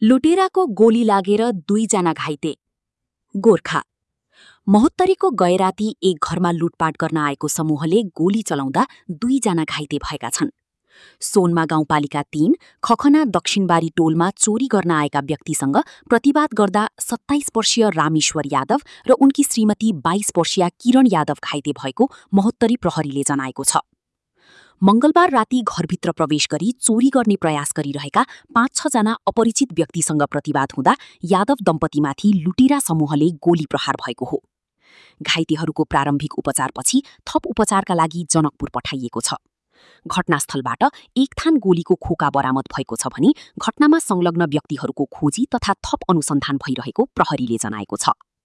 लुटेराको गोली लागेर 2 जना घाइते। गोर्खा महोत्तरीको गएराती एक घरमा लुटपाट गर्न आएको समूहले गोली चलाउँदा 2 जना घाइते भएका छन्। सोनमा गाउँपालिका 3 खखना दक्षिणबारी टोलमा चोरी गर्न आएका व्यक्तिसँग प्रतिवाद गर्दा 27 वर्षीय रामेश्वर यादव र उनकी श्रीमती 22 वर्षीय किरण यादव घाइते भएको महोत्तरी प्रहरीले जनाएको छ। मंगलबार राति घरभित्र प्रवेश गरी चोरी गर्ने प्रयास गरिरहेका 5-6 जना अपरिचित व्यक्तिसँग प्रतिवाद हुँदा यादव दम्पतिमाथि लुटेरा समूहले गोली प्रहार भएको हो। घाइतेहरूको प्रारम्भिक उपचारपछि थप उपचारका लागि जनकपुर पठाइएको छ। घटनास्थलबाट एक थान गोलीको खोका बरामद भएको छ भने घटनामा संलग्न व्यक्तिहरूको खोजी तथा थप अनुसन्धान भइरहेको प्रहरीले जनाएको छ।